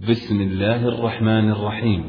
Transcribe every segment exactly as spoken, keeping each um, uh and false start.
بسم الله الرحمن الرحيم.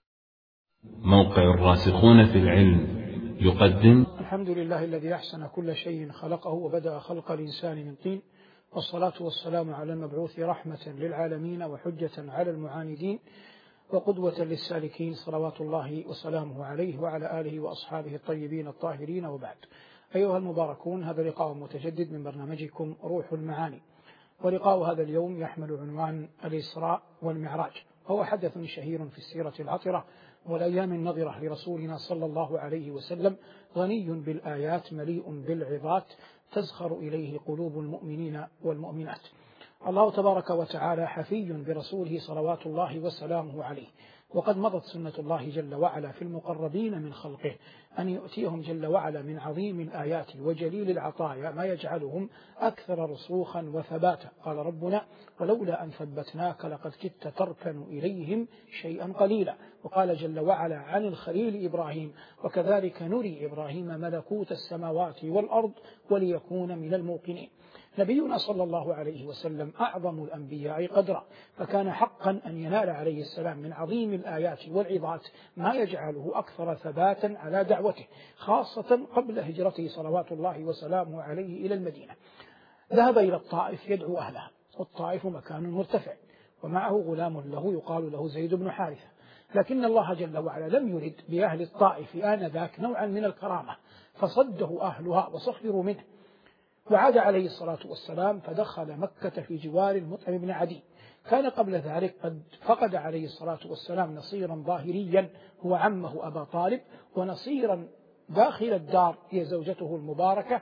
موقع الراسخون في العلم يقدم. الحمد لله الذي أحسن كل شيء خلقه وبدأ خلق الإنسان من طين، والصلاة والسلام على المبعوث رحمة للعالمين وحجة على المعاندين وقدوة للسالكين، صلوات الله وسلامه عليه وعلى آله وأصحابه الطيبين الطاهرين، وبعد. أيها المباركون، هذا لقاء متجدد من برنامجكم روح المعاني، ولقاء هذا اليوم يحمل عنوان الإسراء والمعراج، وهو حدث شهير في السيرة العطرة والأيام النظرة لرسولنا صلى الله عليه وسلم، غني بالآيات مليء بالعظات تزخر إليه قلوب المؤمنين والمؤمنات. الله تبارك وتعالى حفي برسوله صلوات الله وسلامه عليه، وقد مضت سنة الله جل وعلا في المقربين من خلقه أن يؤتيهم جل وعلا من عظيم الآيات وجليل العطايا ما يجعلهم أكثر رسوخا وثباتا. قال ربنا: ولولا أن ثبتناك لقد كدت تركن إليهم شيئا قليلا. وقال جل وعلا عن الخليل إبراهيم: وكذلك نري إبراهيم ملكوت السماوات والأرض وليكون من الموقنين. نبينا صلى الله عليه وسلم أعظم الأنبياء قدرا، فكان حقا أن ينال عليه السلام من عظيم الآيات والعظات ما يجعله أكثر ثباتا على دعوته، خاصة قبل هجرته صلوات الله وسلامه عليه إلى المدينة. ذهب إلى الطائف يدعو أهلها، والطائف مكان مرتفع، ومعه غلام له يقال له زيد بن حارثة، لكن الله جل وعلا لم يرد بأهل الطائف آنذاك نوعا من الكرامة، فصده أهلها وصخروا منه، وعاد عليه الصلاة والسلام فدخل مكة في جوار المطعم بن عدي. كان قبل ذلك قد فقد عليه الصلاة والسلام نصيرا ظاهريا هو عمه أبا طالب، ونصيرا داخل الدار هي زوجته المباركة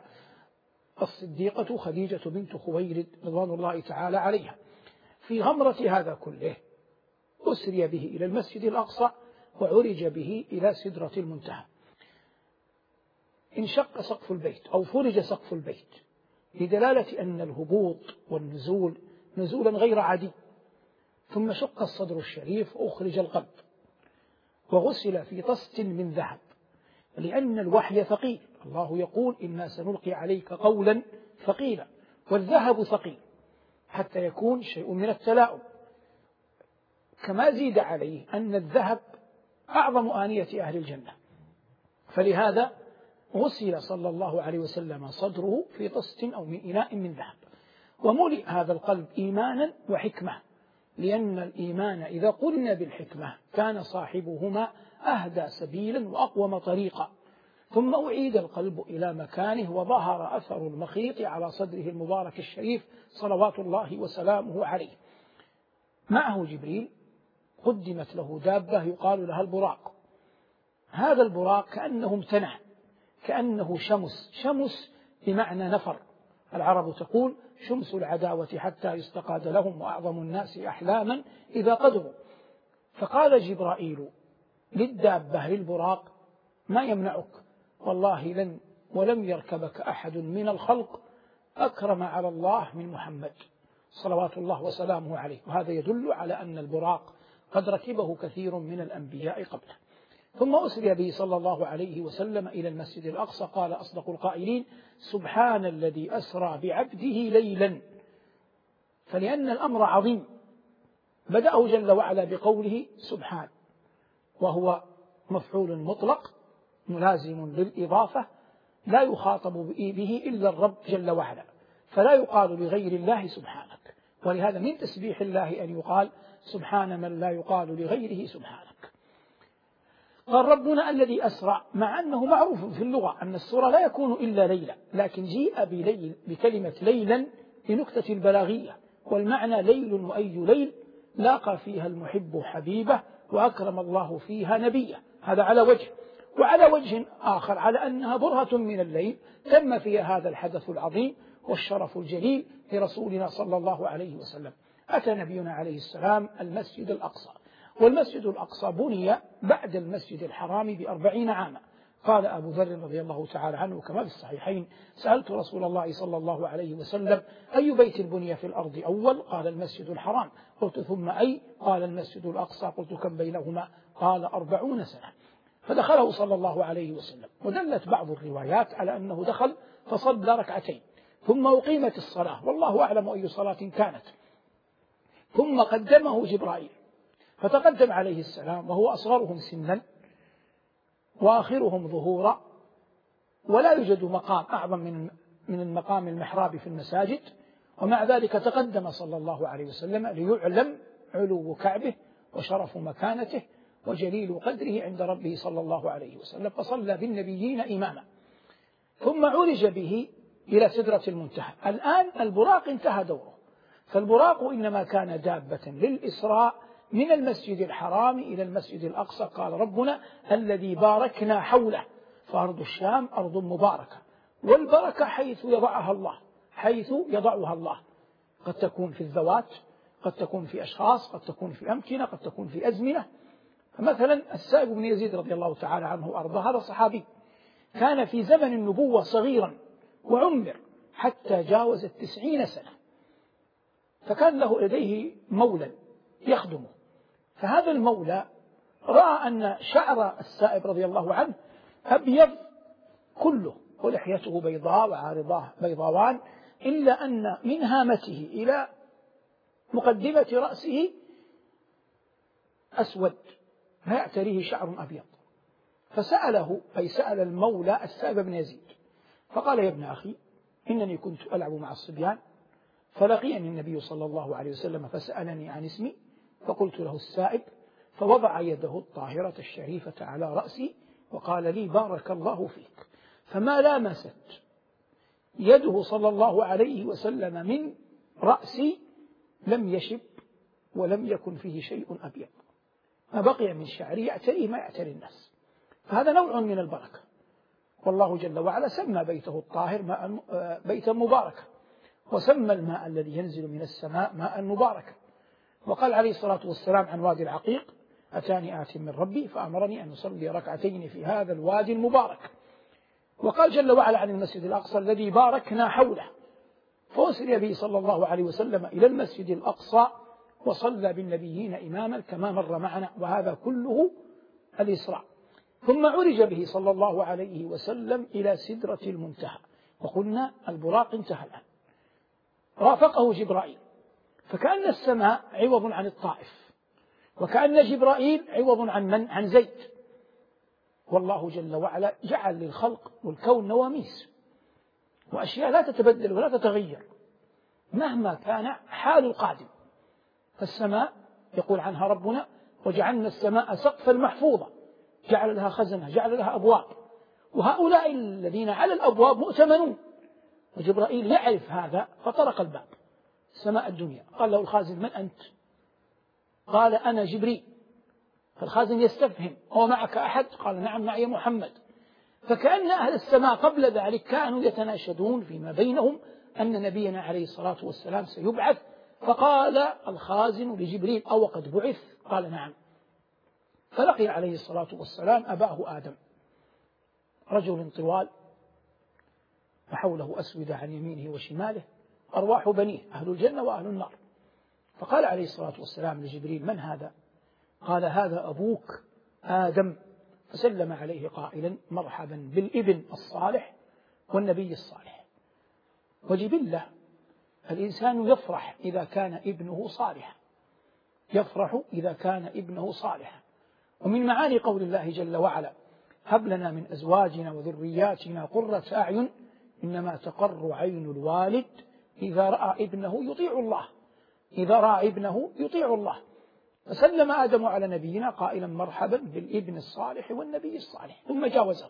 الصديقة خديجة بنت خويلد رضوان الله تعالى عليها. في غمرة هذا كله أسري به إلى المسجد الأقصى وعرج به إلى سدرة المنتهى. انشق سقف البيت أو فرج سقف البيت لدلالة أن الهبوط والنزول نزولا غير عادي. ثم شق الصدر الشريف وأخرج القلب، وغسل في طست من ذهب، لأن الوحي ثقيل. الله يقول: إنا سنلقي عليك قولا ثقيلا، والذهب ثقيل حتى يكون شيء من التلاؤم. كما زيد عليه أن الذهب أعظم آنية أهل الجنة، فلهذا غسل صلى الله عليه وسلم صدره في طست أو من إناء من ذهب. وملئ هذا القلب إيمانا وحكمة، لأن الإيمان إذا قلنا بالحكمة كان صاحبهما أهدى سبيلا وأقوم طريقا. ثم أعيد القلب إلى مكانه، وظهر أثر المخيط على صدره المبارك الشريف صلوات الله وسلامه عليه. معه جبريل، قدمت له دابة يقال لها البراق. هذا البراق كأنه امتنع، كأنه شمس، شمس بمعنى نفر. العرب تقول: شمس العداوة حتى يستقاد لهم، وأعظم الناس أحلاما إذا قدروا. فقال جبرائيل للدابة للبراق: ما يمنعك؟ والله لن ولم يركبك أحد من الخلق أكرم على الله من محمد صلوات الله وسلامه عليه. وهذا يدل على أن البراق قد ركبه كثير من الأنبياء قبله. ثم أسري به صلى الله عليه وسلم إلى المسجد الأقصى. قال أصدق القائلين: سبحان الذي أسرى بعبده ليلا. فلأن الأمر عظيم بدأه جل وعلا بقوله سبحان، وهو مفعول مطلق ملازم للإضافة لا يخاطب به إلا الرب جل وعلا، فلا يقال لغير الله سبحانك. ولهذا من تسبيح الله أن يقال سبحان من لا يقال لغيره سبحانك. قال ربنا الذي أسرع، مع أنه معروف في اللغة أن السرى لا يكون إلا ليلا، لكن جيء بليل بكلمة ليلا لنكتة البلاغية، والمعنى ليل وأي ليل لاقى فيها المحب حبيبه وأكرم الله فيها نبيه. هذا على وجه، وعلى وجه آخر على أنها برهة من الليل تم فيها هذا الحدث العظيم والشرف الجليل لرسولنا صلى الله عليه وسلم. أتى نبينا عليه السلام المسجد الأقصى، والمسجد الأقصى بني بعد المسجد الحرام بأربعين عاما. قال أبو ذر رضي الله تعالى عنه كما في الصحيحين: سألت رسول الله صلى الله عليه وسلم: أي بيت بني في الأرض أول؟ قال: المسجد الحرام. قلت: ثم أي؟ قال: المسجد الأقصى. قلت: كم بينهما؟ قال: أربعون سنة. فدخله صلى الله عليه وسلم، ودلت بعض الروايات على أنه دخل فصلى ركعتين، ثم أقيمت الصلاة، والله أعلم أي صلاة كانت، ثم قدمه جبرائيل فتقدم عليه السلام وهو أصغرهم سنا وآخرهم ظهورا، ولا يوجد مقام أعظم من من المقام المحراب في المساجد، ومع ذلك تقدم صلى الله عليه وسلم ليعلم علو كعبه وشرف مكانته وجليل قدره عند ربه صلى الله عليه وسلم، فصلى بالنبيين إماما. ثم عرج به إلى سدرة المنتهى. الآن البراق انتهى دوره، فالبراق إنما كان دابة للإسراء من المسجد الحرام إلى المسجد الأقصى. قال ربنا الذي باركنا حوله، فأرض الشام أرض مباركة، والبركة حيث يضعها الله، حيث يضعها الله، قد تكون في الذوات، قد تكون في أشخاص، قد تكون في أمكنة، قد تكون في أزمنة. فمثلا السائب بن يزيد رضي الله تعالى عنه وأرضاه، هذا صحابي كان في زمن النبوة صغيرا وعمر حتى جاوز التسعين سنة، فكان له لديه مولى يخدمه، فهذا المولى رأى أن شعر السائب رضي الله عنه أبيض كله ولحيته بيضاء وعارضاه بيضاوان، إلا أن من هامته إلى مقدمة رأسه أسود لا يعتريه شعر أبيض. فسأله، أي سأل المولى السائب بن يزيد، فقال يا ابن أخي إنني كنت ألعب مع الصبيان فلقيني النبي صلى الله عليه وسلم فسألني عن اسمي فقلت له السائب، فوضع يده الطاهرة الشريفة على رأسي وقال لي بارك الله فيك. فما لامست يده صلى الله عليه وسلم من رأسي لم يشب ولم يكن فيه شيء أبيض، ما بقي من شعري يعتريه ما يعتري الناس. فهذا نوع من البركة، والله جل وعلا سمى بيته الطاهر ماء بيتا مباركا، وسمى الماء الذي ينزل من السماء ماء مباركا. وقال عليه الصلاة والسلام عن وادي العقيق أتاني آت من ربي فأمرني أن أصلي ركعتين في هذا الوادي المبارك. وقال جل وعلا عن المسجد الأقصى الذي باركنا حوله، فأسري به صلى الله عليه وسلم إلى المسجد الأقصى وصلى بالنبيين إماما كما مر معنا، وهذا كله الإسراء. ثم عرج به صلى الله عليه وسلم إلى سدرة المنتهى، وقلنا البراق انتهى الآن. رافقه جبرائيل، فكأن السماء عوض عن الطائف، وكأن جبرائيل عوض عن من؟ عن زيد. والله جل وعلا جعل للخلق والكون نواميس وأشياء لا تتبدل ولا تتغير مهما كان حال القادم. فالسماء يقول عنها ربنا وجعلنا السماء سقفا محفوظا، جعل لها خزنة، جعل لها أبواب، وهؤلاء الذين على الأبواب مؤتمنون، وجبرائيل يعرف هذا فطرق الباب السماء الدنيا. قال له الخازن من أنت؟ قال أنا جبريل. فالخازن يستفهم هو معك أحد؟ قال نعم معي محمد. فكأن أهل السماء قبل ذلك كانوا يتناشدون فيما بينهم أن نبينا عليه الصلاة والسلام سيبعث. فقال الخازن لجبريل أو قد بعث؟ قال نعم. فلقي عليه الصلاة والسلام أباه آدم، رجل طوال وحوله أسودة عن يمينه وشماله، أرواح بنيه أهل الجنة وأهل النار. فقال عليه الصلاة والسلام لجبريل من هذا؟ قال هذا أبوك آدم. فسلم عليه قائلا مرحبا بالابن الصالح والنبي الصالح. وجبله الإنسان يفرح إذا كان ابنه صالحا، يفرح إذا كان ابنه صالحا. ومن معاني قول الله جل وعلا هب لنا من أزواجنا وذرياتنا قرة أعين إنما تقر عين الوالد إذا رأى ابنه يطيع الله، إذا رأى ابنه يطيع الله. فسلم آدم على نبينا قائلا مرحبا بالابن الصالح والنبي الصالح. ثم جاوزه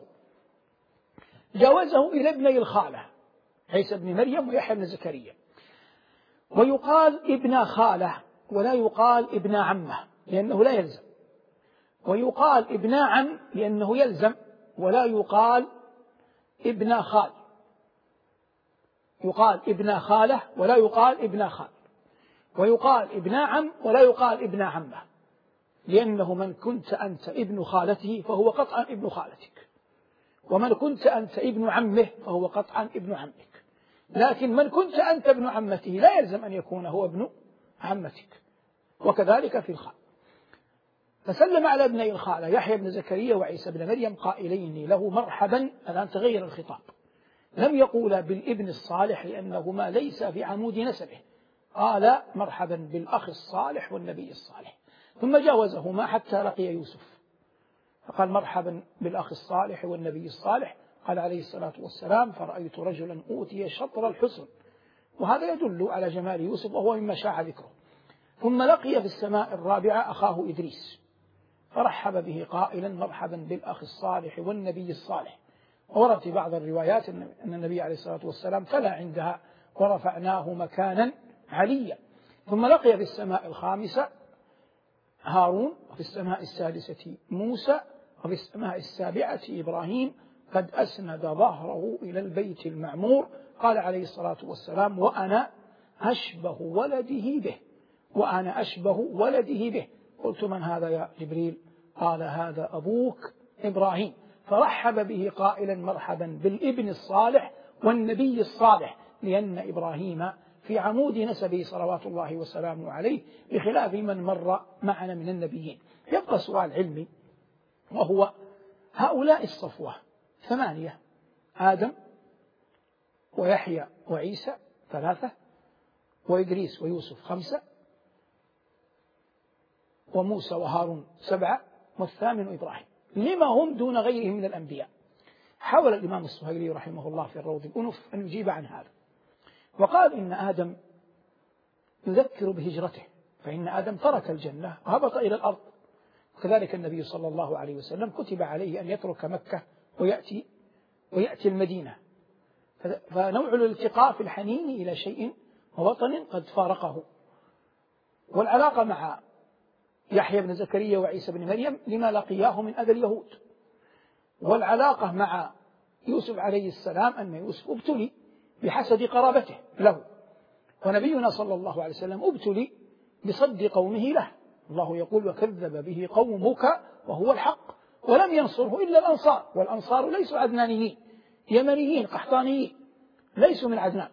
جاوزه إلى ابني الخالة عيسى بن مريم ويحيى بن زكريا. ويقال ابن خالة ولا يقال ابن عمه لأنه لا يلزم، ويقال ابن عم لأنه يلزم، ولا يقال ابن خال. يقال ابن خالة ولا يقال ابن خال، ويقال ابن عم ولا يقال ابن عمه، لأنه من كنت أنت ابن خالته فهو قطعا ابن خالتك، ومن كنت أنت ابن عمه فهو قطعا ابن عمك. لكن من كنت أنت ابن عمته لا يلزم أن يكون هو ابن عمتك، وكذلك في الخال. فسلم على ابني الخالة يحيى بن زكريا وعيسى بن مريم قائلين له مرحبا. الآن تغير الخطاب، لم يقول بالابن الصالح لأنهما ليس في عمود نسبه، قال مرحبا بالأخ الصالح والنبي الصالح. ثم جاوزهما حتى لقي يوسف فقال مرحبا بالأخ الصالح والنبي الصالح. قال عليه الصلاة والسلام فرأيت رجلا أوتي شطر الحسن، وهذا يدل على جمال يوسف وهو مما شاع ذكره. ثم لقي في السماء الرابعة أخاه إدريس فرحب به قائلا مرحبا بالأخ الصالح والنبي الصالح. ورد في بعض الروايات أن النبي عليه الصلاة والسلام تلا عندها ورفعناه مكانا عليا. ظم لقي في السماء الخامسة هارون، وفي السماء السادسة موسى، وفي السماء السابعة إبراهيم قد أسند ظهره إلى البيت المعمور. قال عليه الصلاة والسلام وأنا أشبه ولده به، وأنا أشبه ولده به. قلت من هذا يا جبريل؟ قال هذا أبوك إبراهيم. فرحب به قائلا مرحبا بالابن الصالح والنبي الصالح، لأن إبراهيم في عمود نسبه صلوات الله وسلامه عليه، بخلاف من مر معنا من النبيين. يبقى سؤال علمي، وهو هؤلاء الصفوة ثمانية: آدم ويحيى وعيسى ثلاثة، وإدريس ويوسف خمسة، وموسى وهارون سبعة، والثامن إبراهيم. لما هم دون غيرهم من الأنبياء؟ حاول الإمام السهيلي رحمه الله في الروض الأنف أن يجيب عن هذا، وقال إن آدم يذكر بهجرته، فإن آدم ترك الجنة وهبط إلى الأرض، وكذلك النبي صلى الله عليه وسلم كتب عليه أن يترك مكة ويأتي ويأتي المدينة، فنوع الالتقاء في الحنين إلى شيء ووطن قد فارقه. والعلاقة مع يحيى بن زكريا وعيسى بن مريم لما لقياه من أذى اليهود، والعلاقة مع يوسف عليه السلام أن يوسف ابتلي بحسد قرابته له، ونبينا صلى الله عليه وسلم ابتلي بصد قومه له. الله يقول وكذب به قومك وهو الحق، ولم ينصره إلا الأنصار، والأنصار ليسوا عدنانيين، يمنيين قحطانيين، ليسوا من عدنان.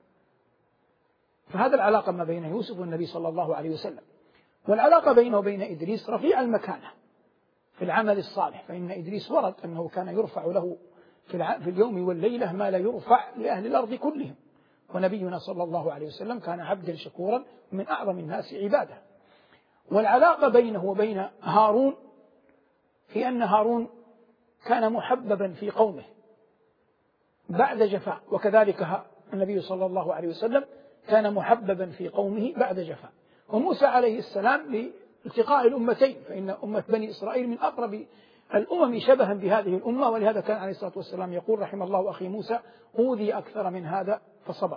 فهذا العلاقة ما بين يوسف والنبي صلى الله عليه وسلم. والعلاقة بينه وبين إدريس رفيع المكانة في العمل الصالح، فإن إدريس ورد أنه كان يرفع له في اليوم والليلة ما لا يرفع لأهل الأرض كلهم، ونبينا صلى الله عليه وسلم كان عبدا شكورا من أعظم الناس عبادة. والعلاقة بينه وبين هارون في أن هارون كان محببا في قومه بعد جفاء، وكذلك النبي صلى الله عليه وسلم كان محببا في قومه بعد جفاء. وموسى عليه السلام لالتقاء الأمتين، فإن أمة بني إسرائيل من أقرب الأمم شبها بهذه الأمة، ولهذا كان عليه الصلاة والسلام يقول رحم الله أخي موسى أوذي أكثر من هذا فصبر.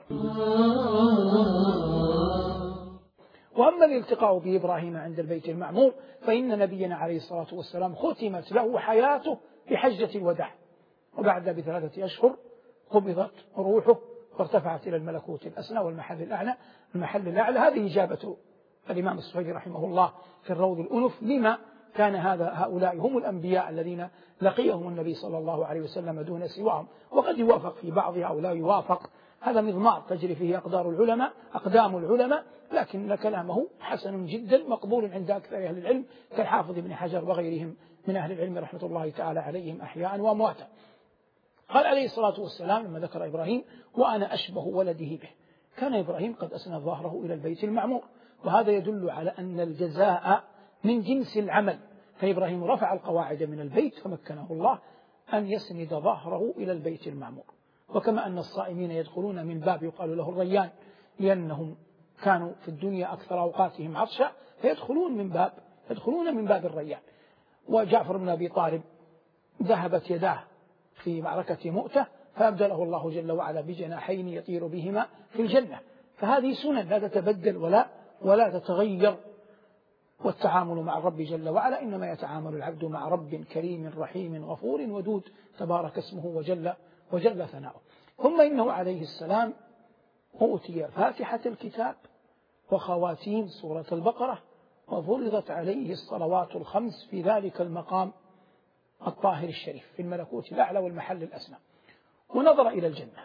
وأما الالتقاء بإبراهيم عند البيت المعمور فإن نبينا عليه الصلاة والسلام ختمت له حياته بحجة الوداع، وبعد بثلاثة أشهر قبضت روحه وارتفعت إلى الملكوت الأسنى والمحل الأعلى المحل الأعلى. هذه إجابة الإمام السهيلي رحمه الله في الروض الأنف لما كان هذا هؤلاء هم الأنبياء الذين لقيهم النبي صلى الله عليه وسلم دون سواهم. وقد يوافق في بعضها أو لا يوافق، هذا مضمار تجري فيه أقدار العلماء أقدام العلماء، لكن كلامه حسن جدا مقبول عند أكثر أهل العلم كالحافظ ابن حجر وغيرهم من أهل العلم رحمة الله تعالى عليهم أحياء وأمواتا. قال عليه الصلاة والسلام لما ذكر إبراهيم وأنا أشبه ولده به، كان إبراهيم قد أسند ظهره إلى البيت المعمور، وهذا يدل على أن الجزاء من جنس العمل. فإبراهيم رفع القواعد من البيت فمكنه الله أن يسند ظهره إلى البيت المعمور. وكما أن الصائمين يدخلون من باب يقال له الريان لأنهم كانوا في الدنيا أكثر أوقاتهم عطشا، فيدخلون من باب يدخلون من باب الريان. وجعفر بن أبي طالب ذهبت يداه في معركة مؤتة فأبدله الله جل وعلا بجناحين يطير بهما في الجنة. فهذه سنن لا تتبدل ولا ولا تتغير. والتعامل مع الرب جل وعلا إنما يتعامل العبد مع رب كريم رحيم غفور ودود تبارك اسمه وجل وجل ثناؤه. ثم إنه عليه السلام أوتي فاتحة الكتاب وخواتيم سورة البقرة، وفرضت عليه الصلوات الخمس في ذلك المقام الطاهر الشريف في الملكوت الأعلى والمحل الأسنى. ونظر إلى الجنة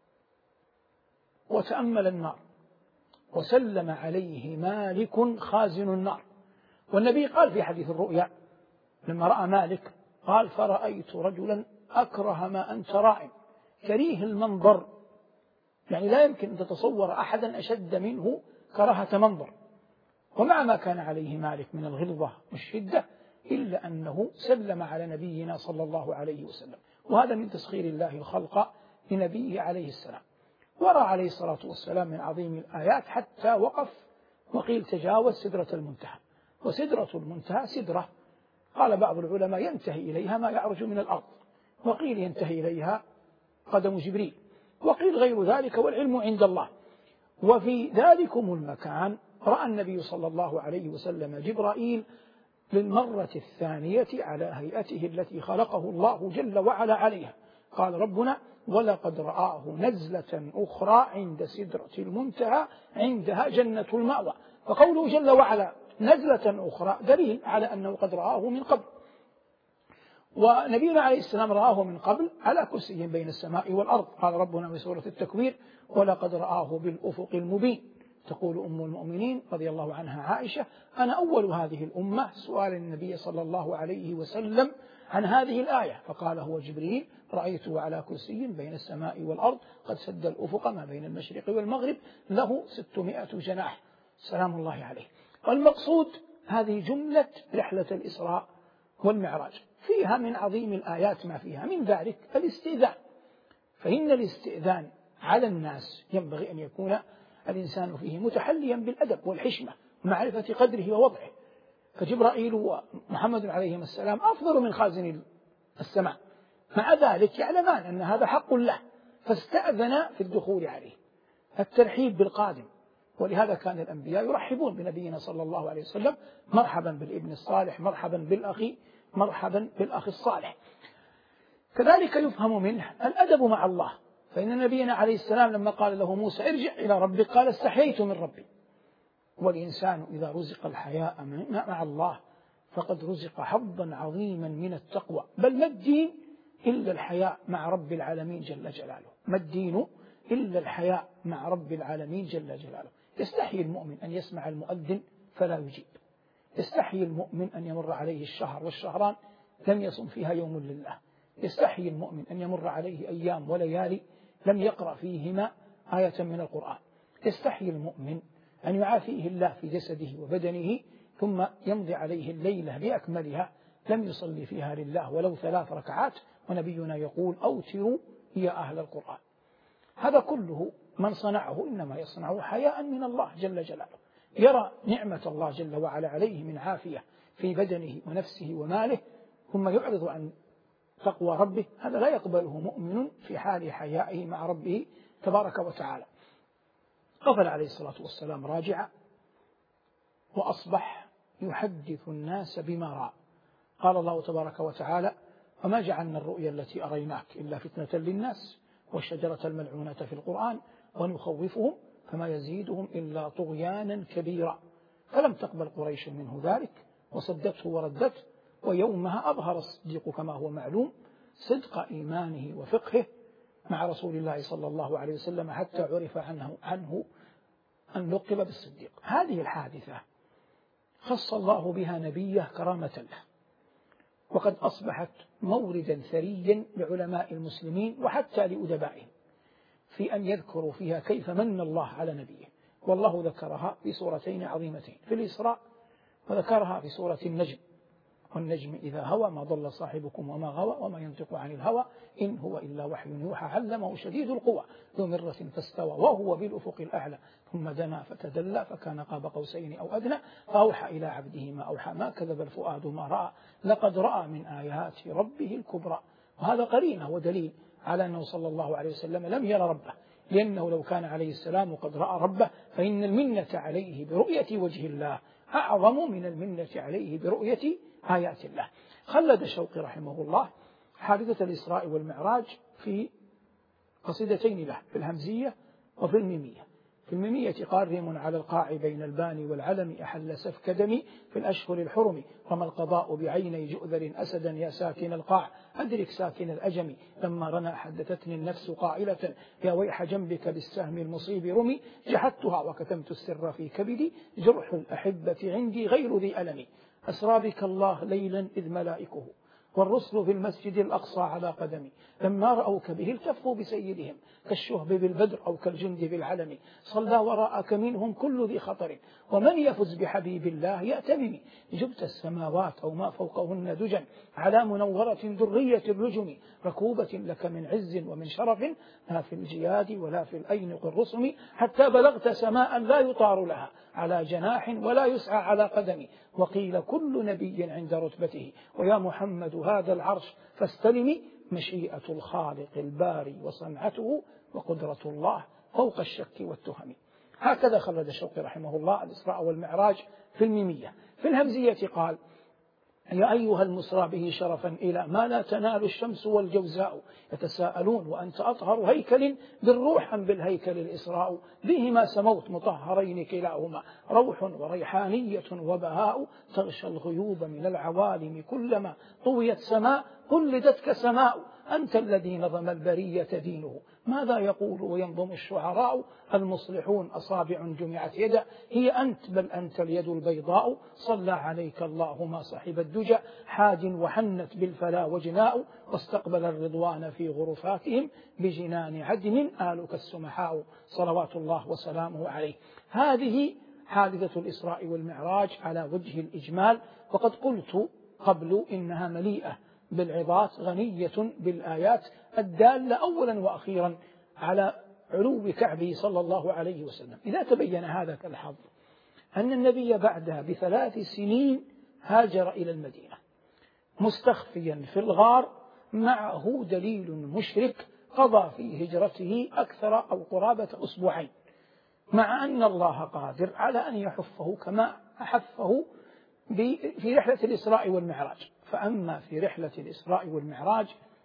وتأمل النار وسلم عليه مالك خازن النار. والنبي قال في حديث الرؤيا لما رأى مالك قال فرأيت رجلا أكره ما أنت رائم كريه المنظر، يعني لا يمكن أن تتصور أحدا أشد منه كراهة منظر. ومع ما كان عليه مالك من الغلظة والشدة إلا أنه سلم على نبينا صلى الله عليه وسلم، وهذا من تسخير الله الخلق لنبيه عليه السلام. ورأى عليه الصلاة والسلام من عظيم الآيات حتى وقف وقيل تجاوز سدرة المنتهى، وسدرة المنتهى سدرة قال بعض العلماء ينتهي إليها ما يعرج من الأرض، وقيل ينتهي إليها قدم جبريل، وقيل غير ذلك والعلم عند الله. وفي ذلكم المكان رأى النبي صلى الله عليه وسلم جبرائيل للمرة الثانية على هيئته التي خلقه الله جل وعلا عليها. قال ربنا ولقد رآه نزلة أخرى عند سدرة المنتهى عندها جنة المأوى. فقوله جل وعلا نزلة أخرى دليل على أنه قد رآه من قبل، ونبينا عليه السلام رآه من قبل على كرسي بين السماء والأرض. قال ربنا في سورة التكوير ولقد رآه بالأفق المبين. تقول أم المؤمنين رضي الله عنها عائشة أنا أول هذه الأمة سؤال النبي صلى الله عليه وسلم عن هذه الآية، فقال هو جبريل رأيته على كرسي بين السماء والأرض قد سد الأفق ما بين المشرق والمغرب له ستمائة جناح سلام الله عليه. والمقصود هذه جملة رحلة الإسراء والمعراج، فيها من عظيم الآيات ما فيها، من ذلك الاستئذان. فإن الاستئذان على الناس ينبغي أن يكون الإنسان فيه متحليا بالأدب والحشمة ومعرفة قدره ووضعه. فجبرائيل ومحمد عليهم السلام أفضل من خازن السماء، مع ذلك يعلمان أن هذا حق له، فاستأذن في الدخول عليه الترحيب بالقادم. ولهذا كان الأنبياء يرحبون بنبينا صلى الله عليه وسلم مرحبا بالابن الصالح، مرحبا بالأخي، مرحبا بالأخ الصالح. كذلك يفهم منه الأدب مع الله، فإن نبينا عليه السلام لما قال له موسى ارجع إلى ربك قال استحييت من ربي. والإنسان إذا رزق الحياء مع الله فقد رزق حظا عظيما من التقوى. بل ما الدين إلا الحياء مع رب العالمين جل جلاله، ما الدين إلا الحياء مع رب العالمين جل جلاله. يستحيي المؤمن أن يسمع المؤذن فلا يجيب، يستحيي المؤمن أن يمر عليه الشهر والشهران لم يصم فيها يوم لله، يستحيي المؤمن أن يمر عليه أيام وليالي لم يقرأ فيهما آية من القرآن، يستحيي المؤمن أن يعافيه الله في جسده وبدنه ثم يمضي عليه الليلة بأكملها لم يصلي فيها لله ولو ثلاث ركعات، ونبينا يقول أوتروا يا أهل القرآن. هذا كله من صنعه إنما يصنعه حياء من الله جل جلاله، يرى نعمة الله جل وعلا عليه من عافية في بدنه ونفسه وماله ثم يعرض عن تقوى ربه، هذا لا يقبله مؤمن في حال حيائه مع ربه تبارك وتعالى. قفل عليه الصلاة والسلام راجعا وأصبح يحدث الناس بما رأى. قال الله تبارك وتعالى وما جعلنا الرؤيا التي أريناك إلا فتنة للناس والشجرة الملعونة في القرآن ونخوفهم فما يزيدهم إلا طغيانا كبيرا. فلم تقبل قريش منه ذلك وصدته وردته، ويومها أظهر الصديق كما هو معلوم صدق إيمانه وفقهه مع رسول الله صلى الله عليه وسلم حتى عرف عنه, عنه أن لقب بالصديق. هذه الحادثة خص الله بها نبيه كرامة له، وقد أصبحت موردا ثريا لعلماء المسلمين وحتى لأدبائهم في أن يذكروا فيها كيف من الله على نبيه. والله ذكرها في سورتين عظيمتين، في الإسراء وذكرها في سورة النجم، والنجم إذا هوى ما ضل صاحبكم وما غوى وما ينطق عن الهوى إن هو إلا وحي يوحى علمه شديد القوى ذو مرة فاستوى وهو بالأفق الأعلى ثم دنا فتدلى فكان قاب قوسين أو أدنى فأوحى إلى عبده ما أوحى ما كذب الفؤاد ما رأى لقد رأى من آيات ربه الكبرى. وهذا قرينة ودليل على أنه صلى الله عليه وسلم لم يرى ربه، لأنه لو كان عليه السلام قد رأى ربه فإن المنة عليه برؤية وجه الله أعظم من المنة عليه برؤية آيات الله. خلد شوقي رحمه الله حادثة الإسراء والمعراج في قصيدتين له، في الهمزية وفي الميمية. في الميمية قال ريم على القاع بين الباني والعلم أحل سفك دمي في الأشهر الحرم وما القضاء بعيني جؤذر أسدا يا ساكن القاع أدرك ساكن الأجم لما رنى حدثتني النفس قائلة يا ويح جنبك بالسهم المصيب رمي جحدتها وكتمت السر في كبدي جرح الأحبة عندي غير ذي ألم أسرى بك الله ليلا إذ ملائكه والرسل في المسجد الأقصى على قدمي، لما رأوك به التفوا بسيدهم كالشهب بالبدر أو كالجند بالعلم، صلى وراءك منهم كل ذي خطر، ومن يفز بحبيب الله يأتمم. جبت السماوات أو ما فوقهن دجا على منورة درية الرجم، ركوبة لك من عز ومن شرف، لا في الجياد ولا في الأينق الرسم، حتى بلغت سماء لا يطار لها على جناح ولا يسعى على قدم. وقيل كل نبي عند رتبته، ويا محمد هذا العرش فاستلمي، مشيئة الخالق الباري وصنعته، وقدرة الله فوق الشك والتهم. هكذا خلد شوقي رحمه الله الإسراء والمعراج في الميمية. في الهمزية قال: يا أيها المسرى به شرفا إلى ما لا تنال الشمس والجوزاء، يتساءلون وأنت أطهر هيكل بالروح أم بالهيكل الإسراء، بهما سموت مطهرين كلاهما، روح وريحانية وبهاء، تغشى الغيوب من العوالم كلما طويت سماء، قلدتك سماء، أنت الذي نظم البرية دينه، ماذا يقول وينظم الشعراء، المصلحون أصابع جمعت يدا، هي أنت بل أنت اليد البيضاء، صلى عليك الله ما صحب الدجى، حاج وحنت بالفلا وجناء، واستقبل الرضوان في غرفاتهم بجنان عدن آلك السمحاء، صلوات الله وسلامه عليه. هذه حادثة الإسراء والمعراج على وجه الإجمال، وقد قلت قبل إنها مليئة بالعظات، غنية بالآيات الدالة أولا وأخيرا على علو كعبه صلى الله عليه وسلم. إذا تبين هذا كالحظ أن النبي بعدها بثلاث سنين هاجر إلى المدينة مستخفيا في الغار، معه دليل مشرك قضى في هجرته أكثر أو قرابة أسبوعين، مع أن الله قادر على أن يحفه كما أحفه في رحلة الإسراء والمعراج. فأما في رحلة الإسراء والمعراج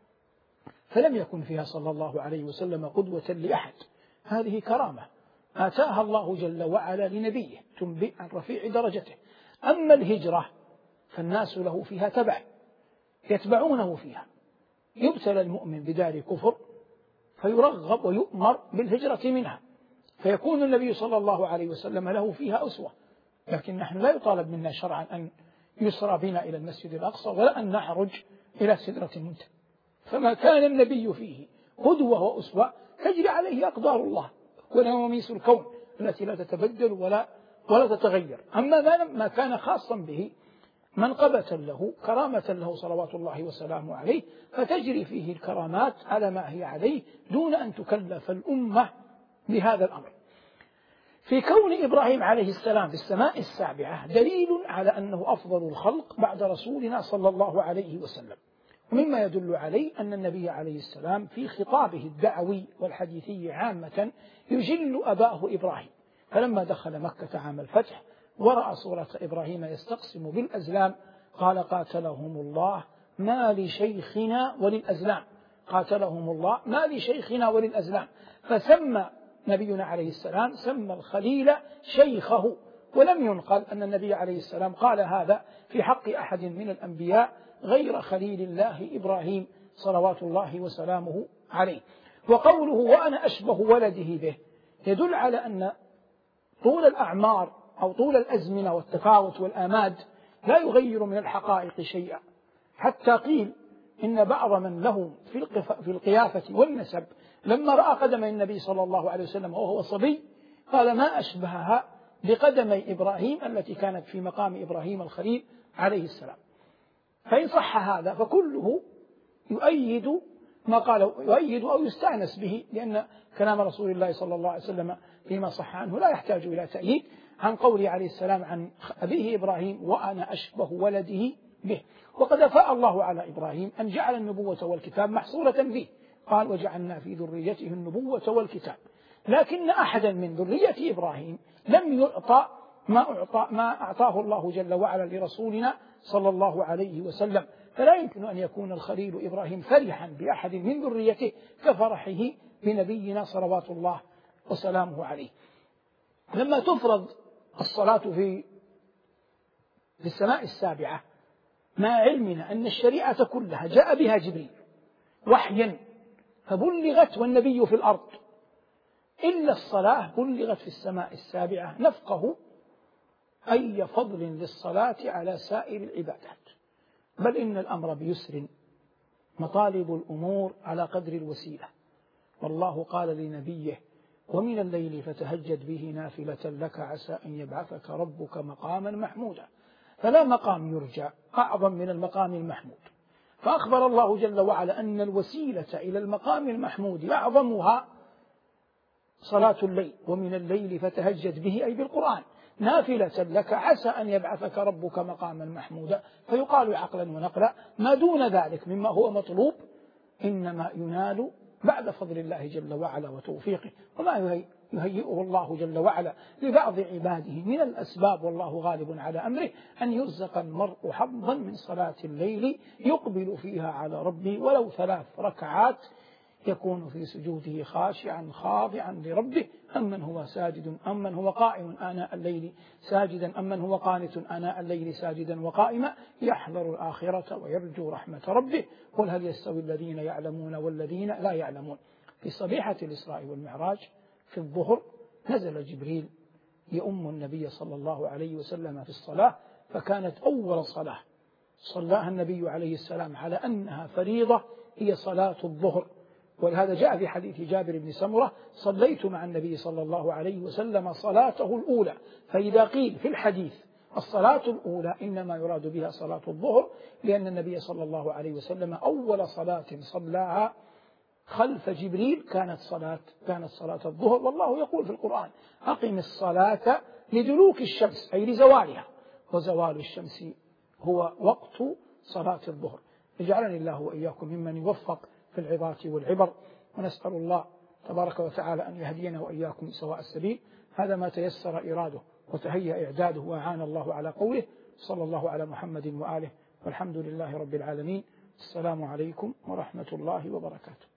فلم يكن فيها صلى الله عليه وسلم قدوة لأحد، هذه كرامة آتاها الله جل وعلا لنبيه تنبئ عن رفيع درجته. أما الهجرة فالناس له فيها تبع، يتبعونه فيها، يبتلى المؤمن بدار كفر فيرغب ويؤمر بالهجرة منها، فيكون النبي صلى الله عليه وسلم له فيها أسوة. لكن نحن لا يطالب منا شرعا أن يسرى بنا إلى المسجد الأقصى ولا أن نعرج إلى سدرة المنتهى، فما كان النبي فيه قدوة وأسوة تجري عليه أقدار الله ونواميس الكون التي لا تتبدل ولا ولا تتغير. أما ما كان خاصا به منقبة له كرامة له صلوات الله وسلامه عليه، فتجري فيه الكرامات على ما هي عليه دون أن تكلف الأمة بهذا الأمر. في كون إبراهيم عليه السلام في السماء السابعة دليل على أنه أفضل الخلق بعد رسولنا صلى الله عليه وسلم، ومما يدل عليه أن النبي عليه السلام في خطابه الدعوي والحديثي عامة يجل أباه إبراهيم، فلما دخل مكة عام الفتح ورأى صورة إبراهيم يستقسم بالأزلام قال: قاتلهم الله ما لشيخنا وللأزلام، قاتلهم الله ما لشيخنا وللأزلام. فسمى نبينا عليه السلام سمى الخليل شيخه، ولم ينقل أن النبي عليه السلام قال هذا في حق أحد من الأنبياء غير خليل الله إبراهيم صلوات الله وسلامه عليه. وقوله وأنا أشبه ولده به يدل على أن طول الأعمار أو طول الأزمنة والتفاوت والآماد لا يغير من الحقائق شيئا، حتى قيل إن بعض من له في القيافة والنسب لما رأى قدمي النبي صلى الله عليه وسلم وهو صبي قال ما أشبهها بقدمي إبراهيم التي كانت في مقام إبراهيم الخليل عليه السلام. فإن صح هذا فكله يؤيد ما قاله، يؤيد أو يستأنس به، لأن كلام رسول الله صلى الله عليه وسلم فيما صح عنه لا يحتاج إلى تأييد عن قوله عليه السلام عن أبيه إبراهيم وأنا أشبه ولده به. وقد أفاء الله على إبراهيم أن جعل النبوة والكتاب محصورة فيه، قال وجعلنا في ذريته النبوة والكتاب، لكن أحدا من ذرية إبراهيم لم يعطى ما أعطى ما أعطاه الله جل وعلا لرسولنا صلى الله عليه وسلم. فلا يمكن أن يكون الخليل إبراهيم فرحا بأحد من ذريته كفرحه بنبينا صلوات الله وسلامه عليه. لما تفرض الصلاة في في السماء السابعة مع علمنا أن الشريعة كلها جاء بها جبريل وحيا فبلغت والنبي في الأرض، إلا الصلاة بلغت في السماء السابعة، نفقه أي فضل للصلاة على سائر العبادات. بل إن الأمر بيسر، مطالب الأمور على قدر الوسيلة. والله قال لنبيه: ومن الليل فتهجد به نافلة لك عسى أن يبعثك ربك مقاما محمودا. فلا مقام يرجى أعظم من المقام المحمود، فأخبر الله جل وعلا أن الوسيلة إلى المقام المحمود أعظمها صلاة الليل. ومن الليل فتهجد به أي بالقرآن نافلة لك عسى أن يبعثك ربك مقاما محمودا. فيقال عقلا ونقلا ما دون ذلك مما هو مطلوب إنما ينال بعد فضل الله جل وعلا وتوفيقه، وما يهيئه الله جل وعلا لبعض عباده من الأسباب، والله غالب على أمره، أن يرزق المرء حظا من صلاة الليل يقبل فيها على ربه ولو ثلاث ركعات، يكون في سجوده خاشعا خاضعا لربه، أمن هو ساجد أمن هو قائم آناء الليل ساجدا أمن هو قانت آناء الليل ساجدا وقائما يحذر الآخرة ويرجو رحمة ربه. قل هل يستوي الذين يعلمون والذين لا يعلمون. في صبيحة الإسراء والمعراج في الظهر نزل جبريل يؤم النبي صلى الله عليه وسلم في الصلاة، فكانت أول صلاة صلاها النبي عليه السلام على أنها فريضة هي صلاة الظهر. ولهذا جاء في حديث جابر بن سمرة: صليت مع النبي صلى الله عليه وسلم صلاته الأولى. فإذا قيل في الحديث الصلاة الأولى إنما يراد بها صلاة الظهر، لأن النبي صلى الله عليه وسلم أول صلاة صلاها خلف جبريل كانت صلاة كانت صلاة الظهر. والله يقول في القرآن: أقم الصلاة لدلوك الشمس أي لزوالها، وزوال الشمس هو وقت صلاة الظهر. اجعلني الله وإياكم ممن يوفق في العظات والعبر، ونسأل الله تبارك وتعالى أن يهدينا وإياكم سواء السبيل. هذا ما تيسر إراده وتهيأ إعداده وأعان الله على قوله. صلى الله على محمد وآله، والحمد لله رب العالمين. السلام عليكم ورحمة الله وبركاته.